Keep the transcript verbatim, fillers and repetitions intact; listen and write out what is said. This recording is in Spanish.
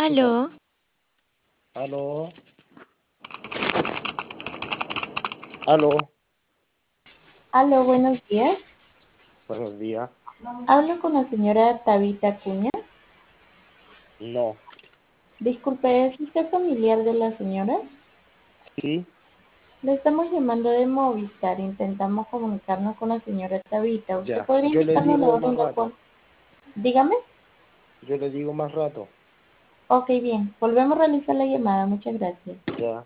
Aló, escuchar. Aló, aló, aló, buenos días. buenos días. Hablo con la señora Tabita Cuña. No, Disculpe, ¿es usted familiar de la señora? sí, Le estamos llamando de Movistar. Intentamos comunicarnos con la señora Tabita. ¿Usted ya. podría Yo le indicarnos la digo hora más en la cual? rato. Dígame. Yo le digo más rato. Ok, bien. Volvemos a realizar la llamada. Muchas gracias. Ya.